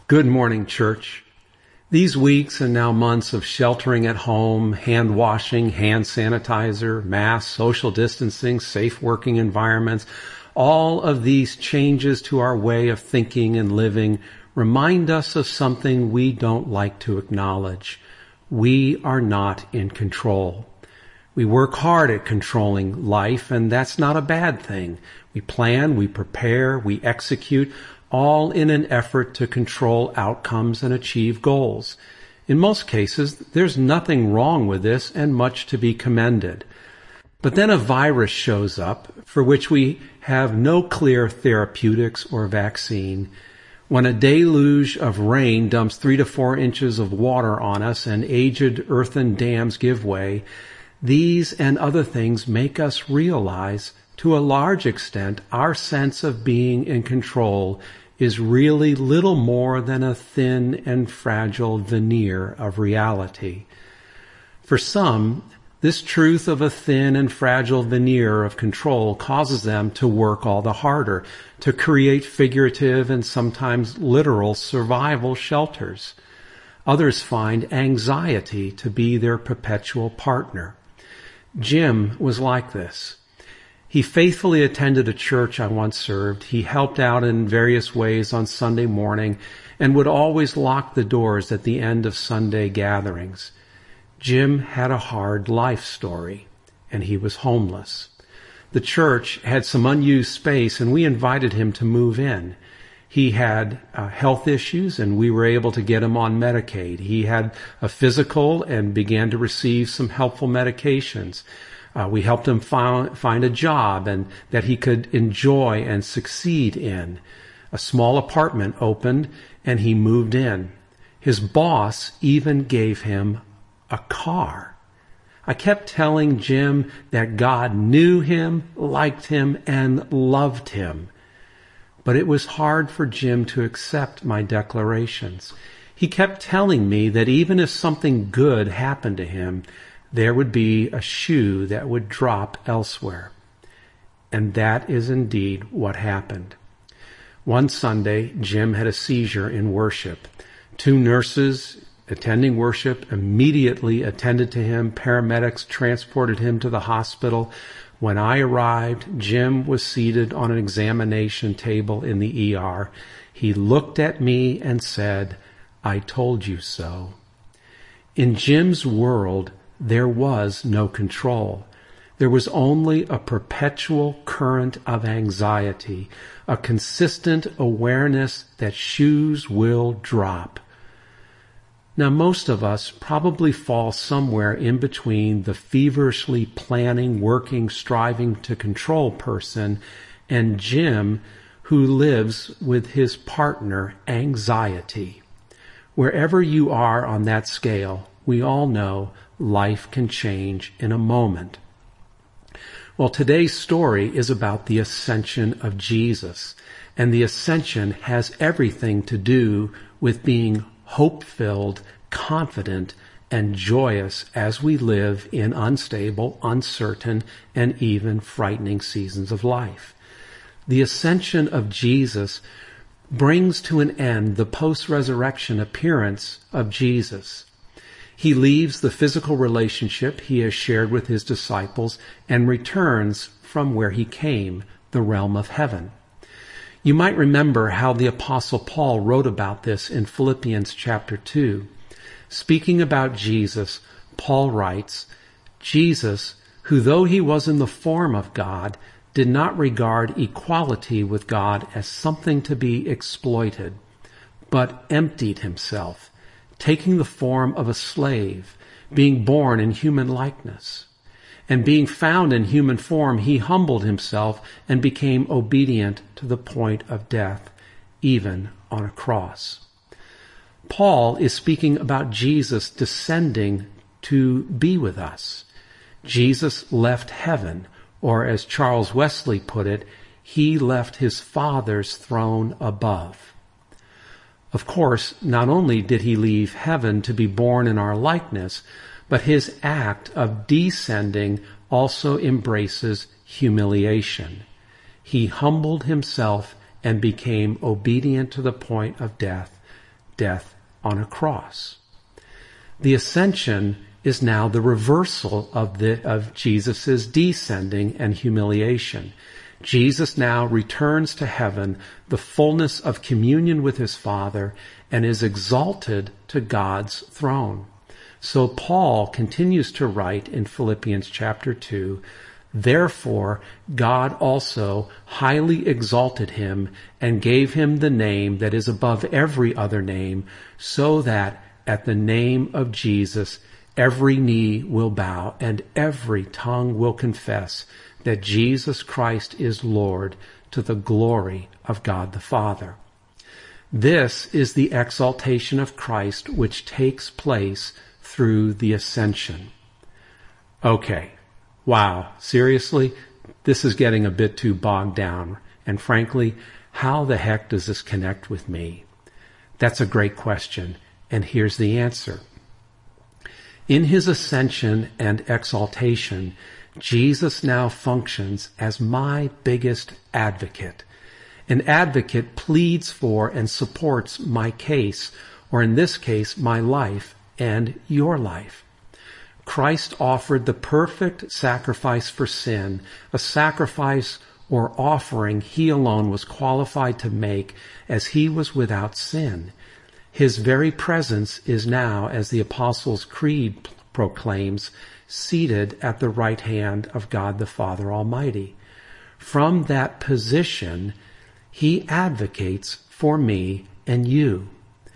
Good morning, church. These weeks and now months of sheltering at home, hand washing, hand sanitizer, masks, social distancing, safe working environments, all of these changes to our way of thinking and living remind us of something we don't like to acknowledge. We are not in control. We work hard at controlling life, and that's not a bad thing. We plan, we prepare, we execute, all in an effort to control outcomes and achieve goals. In most cases, there's nothing wrong with this and much to be commended. But then a virus shows up for which we have no clear therapeutics or vaccine. When a deluge of rain dumps 3 to 4 inches of water on us and aged earthen dams give way, these and other things make us realize, to a large extent, our sense of being in control is really little more than a thin and fragile veneer of reality. For some, this truth of a thin and fragile veneer of control causes them to work all the harder, to create figurative and sometimes literal survival shelters. Others find anxiety to be their perpetual partner. Jim was like this. He faithfully attended a church I once served. He helped out in various ways on Sunday morning and would always lock the doors at the end of Sunday gatherings. Jim had a hard life story, and he was homeless. The church had some unused space, and we invited him to move in. He had health issues, and we were able to get him on Medicaid. He had a physical and began to receive some helpful medications. We helped him find a job and that he could enjoy and succeed in. A small apartment opened and he moved in. His boss even gave him a car. I kept telling Jim that God knew him, liked him, and loved him. But it was hard for Jim to accept my declarations. He kept telling me that even if something good happened to him, there would be a shoe that would drop elsewhere. And that is indeed what happened. One Sunday, Jim had a seizure in worship. 2 nurses attending worship immediately attended to him. Paramedics transported him to the hospital. When I arrived, Jim was seated on an examination table in the ER. He looked at me and said, "I told you so." In Jim's world, there was no control. There was only a perpetual current of anxiety, a consistent awareness that shoes will drop. Now, most of us probably fall somewhere in between the feverishly planning, working, striving to control person and Jim, who lives with his partner, anxiety. Wherever you are on that scale, we all know life can change in a moment. Well, today's story is about the ascension of Jesus, and the ascension has everything to do with being hope-filled, confident, and joyous as we live in unstable, uncertain, and even frightening seasons of life. The ascension of Jesus brings to an end the post-resurrection appearance of Jesus. He leaves the physical relationship he has shared with his disciples and returns from where he came, the realm of heaven. You might remember how the Apostle Paul wrote about this in Philippians chapter 2. Speaking about Jesus, Paul writes, "Jesus, who though he was in the form of God, did not regard equality with God as something to be exploited, but emptied himself, taking the form of a slave, being born in human likeness. And being found in human form, he humbled himself and became obedient to the point of death, even on a cross." Paul is speaking about Jesus descending to be with us. Jesus left heaven, or as Charles Wesley put it, he left his Father's throne above. Of course, not only did he leave heaven to be born in our likeness, but his act of descending also embraces humiliation. He humbled himself and became obedient to the point of death, death on a cross. The ascension is now the reversal of Jesus' descending and humiliation. Jesus now returns to heaven, the fullness of communion with his Father, and is exalted to God's throne. So Paul continues to write in Philippians chapter 2, "Therefore God also highly exalted him and gave him the name that is above every other name, so that at the name of Jesus every knee will bow and every tongue will confess that Jesus Christ is Lord, to the glory of God the Father." This is the exaltation of Christ which takes place through the ascension. Okay. Wow. Seriously? This is getting a bit too bogged down. And frankly, how the heck does this connect with me? That's a great question. And here's the answer. In his ascension and exaltation, Jesus now functions as my biggest advocate. An advocate pleads for and supports my case, or in this case, my life and your life. Christ offered the perfect sacrifice for sin, a sacrifice or offering he alone was qualified to make, as he was without sin. His very presence is now, as the Apostles' Creed proclaims, seated at the right hand of God the Father Almighty. From that position, he advocates for me and you.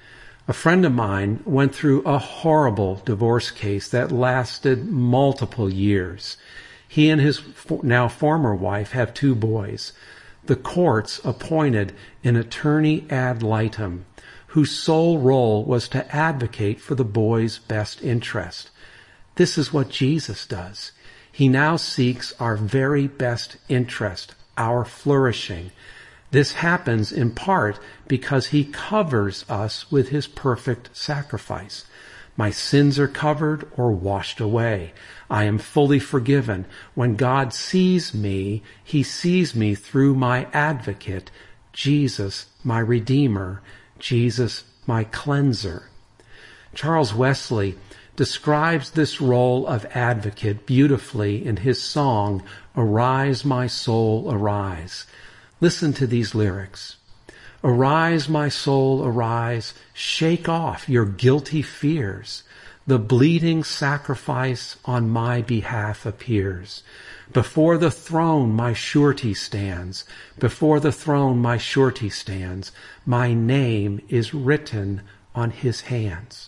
A friend of mine went through a horrible divorce case that lasted multiple years. He and his now former wife have 2 boys. The courts appointed an attorney ad litem, whose sole role was to advocate for the boys' best interest. This is what Jesus does. He now seeks our very best interest, our flourishing. This happens in part because he covers us with his perfect sacrifice. My sins are covered or washed away. I am fully forgiven. When God sees me, he sees me through my advocate, Jesus, my Redeemer, Jesus, my cleanser. Charles Wesley describes this role of advocate beautifully in his song, "Arise, my soul, arise." Listen to these lyrics. "Arise, my soul, arise, shake off your guilty fears. The bleeding sacrifice on my behalf appears. Before the throne my surety stands. Before the throne my surety stands. My name is written on his hands."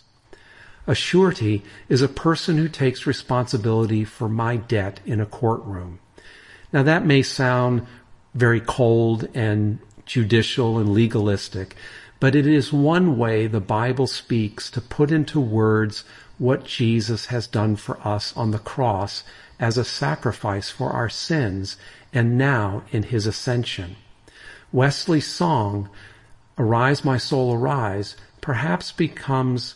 A surety is a person who takes responsibility for my debt in a courtroom. Now that may sound very cold and judicial and legalistic, but it is one way the Bible speaks to put into words what Jesus has done for us on the cross as a sacrifice for our sins and now in his ascension. Wesley's song, "Arise, my soul, arise," perhaps becomes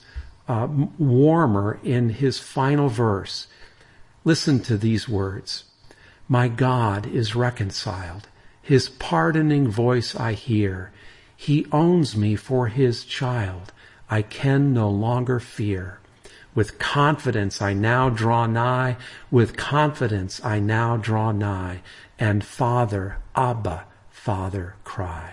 warmer in his final verse. Listen to these words. "My God is reconciled. His pardoning voice I hear. He owns me for his child. I can no longer fear. With confidence I now draw nigh. With confidence I now draw nigh. And Father, Abba, Father, cry."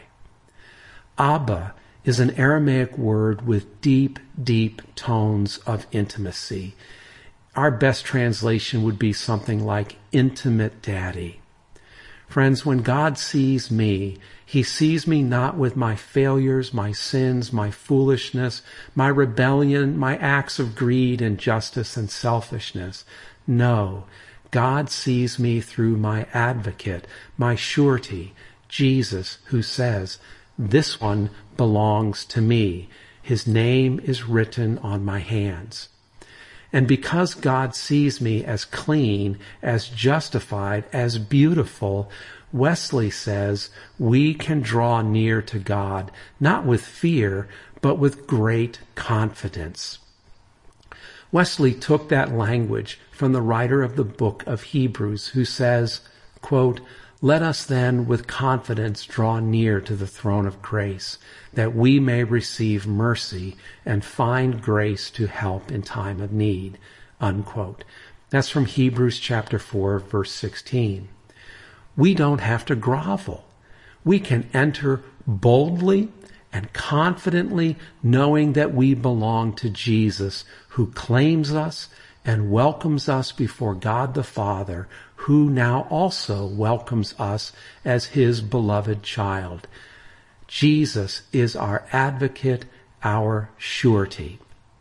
Abba is an Aramaic word with deep, deep tones of intimacy. Our best translation would be something like intimate daddy. Friends, when God sees me, he sees me not with my failures, my sins, my foolishness, my rebellion, my acts of greed, injustice, and selfishness. No, God sees me through my advocate, my surety, Jesus, who says, "This one belongs to me. His name is written on my hands." And because God sees me as clean, as justified, as beautiful, Wesley says we can draw near to God, not with fear, but with great confidence. Wesley took that language from the writer of the book of Hebrews, who says, quote, Let us then with confidence draw near to the throne of grace, that we may receive mercy and find grace to help in time of need." Unquote. That's from Hebrews chapter 4, verse 16. We don't have to grovel. We can enter boldly and confidently, knowing that we belong to Jesus, who claims us and welcomes us before God the Father, who now also welcomes us as his beloved child. Jesus is our advocate, our surety.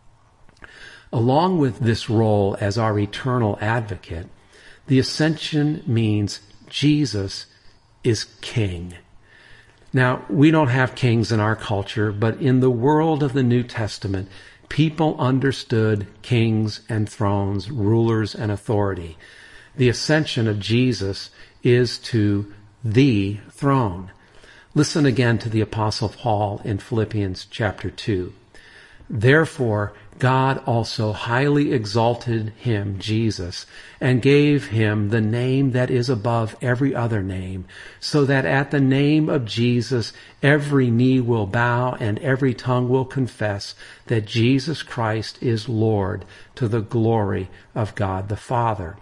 Along with this role as our eternal advocate, the ascension means Jesus is king. Now, we don't have kings in our culture, but in the world of the New Testament, people understood kings and thrones, rulers and authority. The ascension of Jesus is to the throne. Listen again to the Apostle Paul in Philippians chapter 2. "Therefore, God also highly exalted him, Jesus, and gave him the name that is above every other name, so that at the name of Jesus every knee will bow and every tongue will confess that Jesus Christ is Lord, to the glory of God the Father."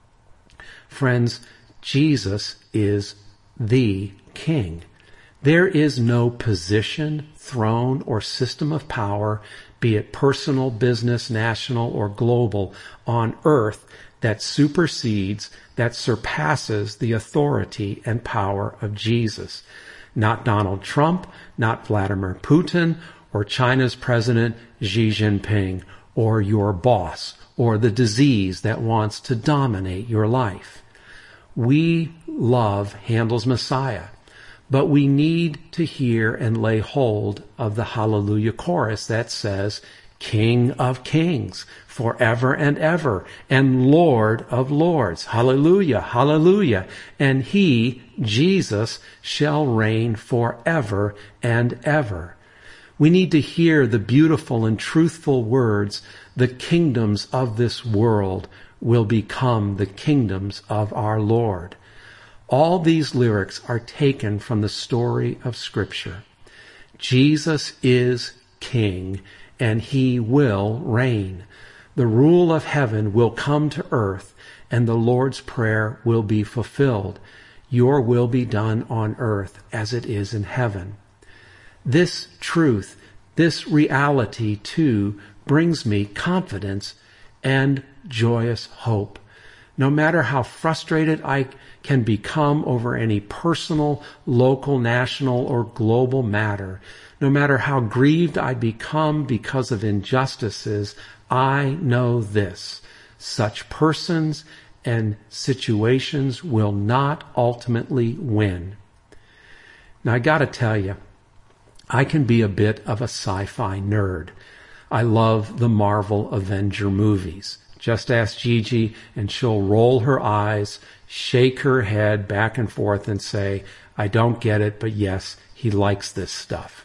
Friends, Jesus is the King. There is no position, throne, or system of power, be it personal, business, national, or global, on earth that supersedes, that surpasses the authority and power of Jesus. Not Donald Trump, not Vladimir Putin, or China's President Xi Jinping, or your boss, or the disease that wants to dominate your life. We love Handel's Messiah, but we need to hear and lay hold of the Hallelujah chorus that says, "King of kings, forever and ever, and Lord of lords. Hallelujah, hallelujah. And he, Jesus, shall reign forever and ever." We need to hear the beautiful and truthful words, "The kingdoms of this world will become the kingdoms of our Lord." All these lyrics are taken from the story of Scripture. Jesus is King, and he will reign. The rule of heaven will come to earth, and the Lord's Prayer will be fulfilled. Your will be done on earth as it is in heaven. This truth, this reality too, brings me confidence and joyous hope. No matter how frustrated I can become over any personal, local, national, or global matter, no matter how grieved I become because of injustices, I know this: such persons and situations will not ultimately win. Now, I gotta tell you, I can be a bit of a sci-fi nerd. I love the Marvel Avenger movies. Just ask Gigi and she'll roll her eyes, shake her head back and forth and say, "I don't get it, but yes, he likes this stuff."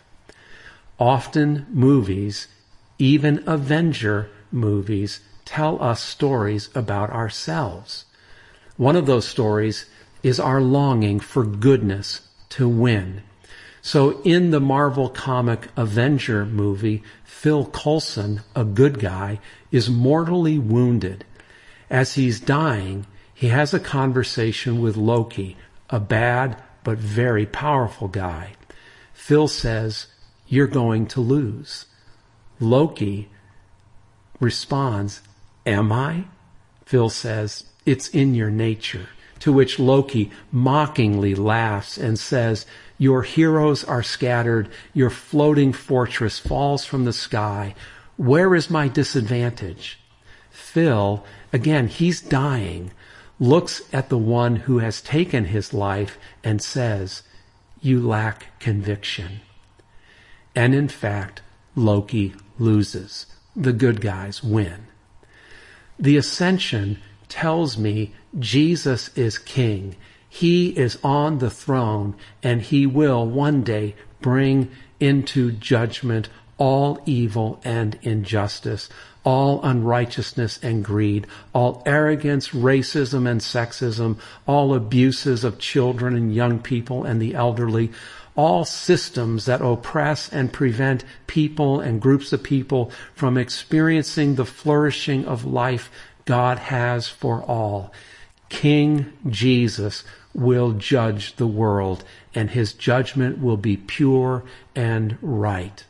Often movies, even Avenger movies, tell us stories about ourselves. One of those stories is our longing for goodness to win. So in the Marvel comic Avenger movie, Phil Coulson, a good guy, is mortally wounded. As he's dying, he has a conversation with Loki, a bad but very powerful guy. Phil says, "You're going to lose." Loki responds, "Am I?" Phil says, "It's in your nature." To which Loki mockingly laughs and says, "Your heroes are scattered. Your floating fortress falls from the sky. Where is my disadvantage?" Phil, again, he's dying, looks at the one who has taken his life and says, "You lack conviction." And in fact, Loki loses. The good guys win. The ascension tells me Jesus is King. He is on the throne, and he will one day bring into judgment all evil and injustice, all unrighteousness and greed, all arrogance, racism and sexism, all abuses of children and young people and the elderly, all systems that oppress and prevent people and groups of people from experiencing the flourishing of life God has for all. King Jesus will judge the world, and his judgment will be pure and right.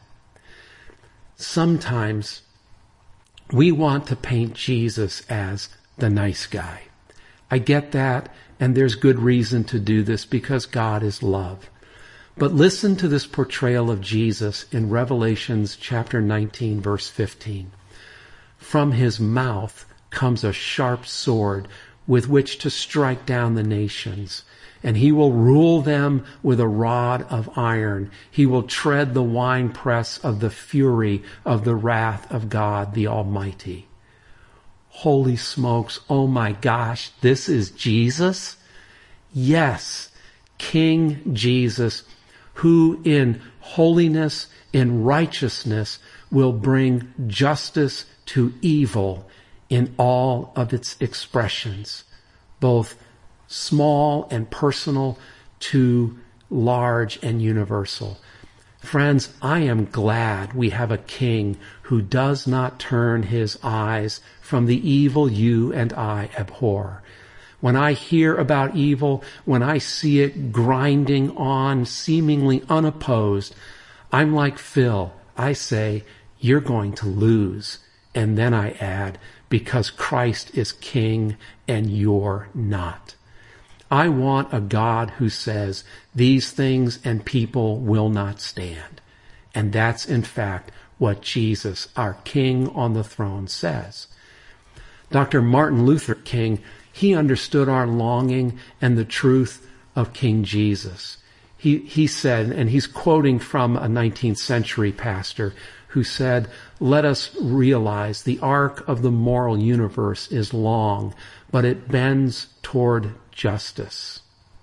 Sometimes we want to paint Jesus as the nice guy. I get that, and there's good reason to do this because God is love. But listen to this portrayal of Jesus in Revelations chapter 19, verse 15. From his mouth comes a sharp sword with which to strike down the nations, and he will rule them with a rod of iron. He will tread the winepress of the fury of the wrath of God the Almighty. Holy smokes, oh my gosh, this is Jesus? Yes, King Jesus, who in holiness, in righteousness, will bring justice to evil in all of its expressions, both small and personal to large and universal. Friends, I am glad we have a king who does not turn his eyes from the evil you and I abhor. When I hear about evil, when I see it grinding on, seemingly unopposed, I'm like Phil. I say, you're going to lose. And then I add, because Christ is king and you're not. I want a God who says these things and people will not stand. And that's in fact what Jesus, our King on the throne, says. Dr. Martin Luther King, he understood our longing and the truth of King Jesus. He said, and he's quoting from a 19th century pastor who said, let us realize the arc of the moral universe is long, but it bends toward justice.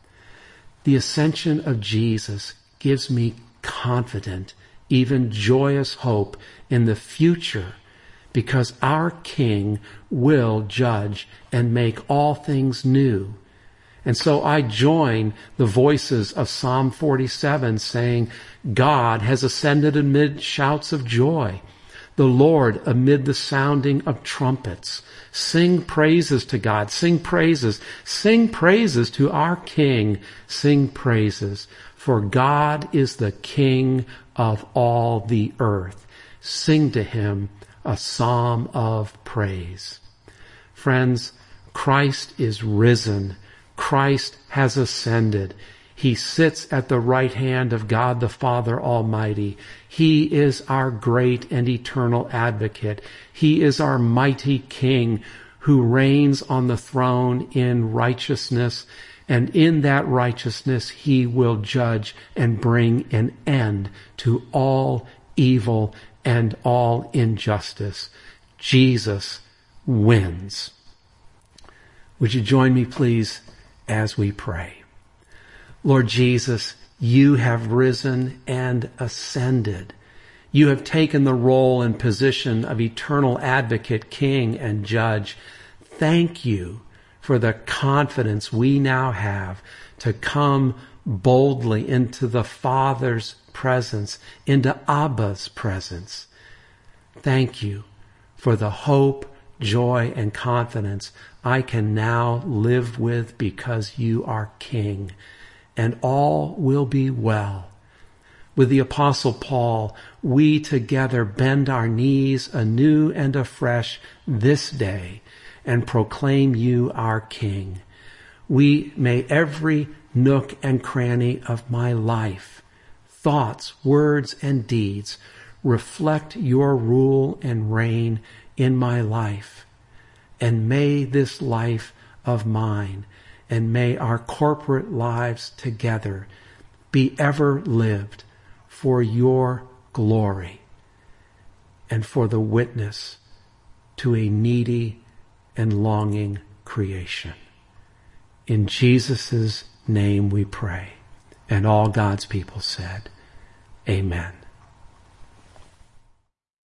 The ascension of Jesus gives me confident, even joyous hope in the future, because our King will judge and make all things new. And so I join the voices of Psalm 47 saying, God has ascended amid shouts of joy, the Lord amid the sounding of trumpets. Sing praises to God, sing praises to our King, sing praises, for God is the King of all the earth. Sing to him a psalm of praise. Friends, Christ is risen. Christ has ascended. He sits at the right hand of God the Father Almighty. He is our great and eternal advocate. He is our mighty King who reigns on the throne in righteousness, and in that righteousness he will judge and bring an end to all evil and all injustice. Jesus wins. Would you join me, please, as we pray? Lord Jesus, you have risen and ascended. You have taken the role and position of eternal advocate, king, and judge. Thank you for the confidence we now have to come boldly into the Father's presence, into Abba's presence. Thank you for the hope, joy, and confidence I can now live with because you are King, and all will be well. With the Apostle Paul, we together bend our knees anew and afresh this day and proclaim you our King. May every nook and cranny of my life, thoughts, words, and deeds reflect your rule and reign in my life. And may this life of mine, and may our corporate lives together be ever lived for your glory and for the witness to a needy and longing creation. In Jesus' name we pray. And all God's people said, Amen.